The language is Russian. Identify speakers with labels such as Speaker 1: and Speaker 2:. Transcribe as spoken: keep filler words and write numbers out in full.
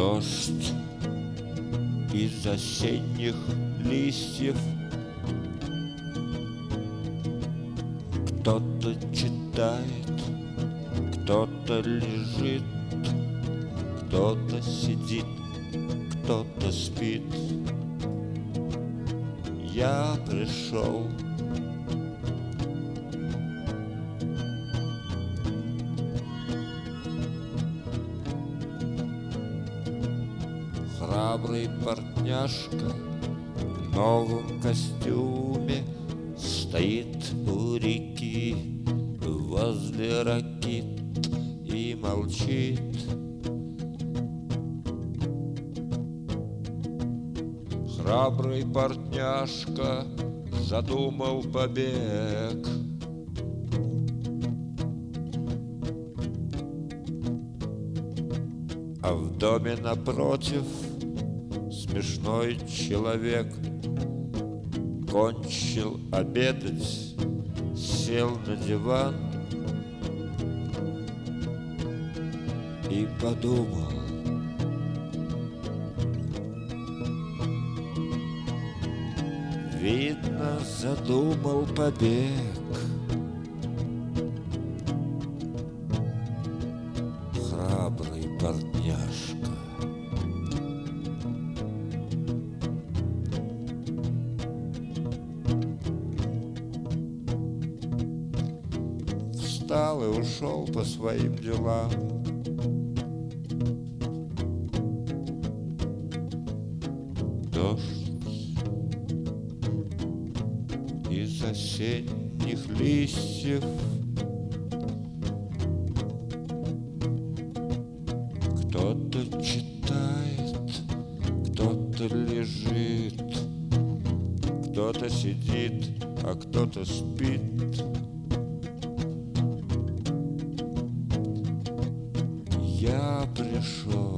Speaker 1: Дождь из осенних листьев. Кто-то читает, кто-то лежит, кто-то сидит, кто-то спит. Я пришел. Храбрый портняшка в новом костюме стоит у реки возле ракит и молчит. Храбрый портняшка задумал побег. А в доме напротив смешной человек кончил обедать, сел на диван и подумал: видно, задумал побег. Храбрый портняшка. Встал и ушел по своим делам. Дождь из осенних листьев. Кто-то читает, кто-то лежит, кто-то сидит, а кто-то спит. Я пришел.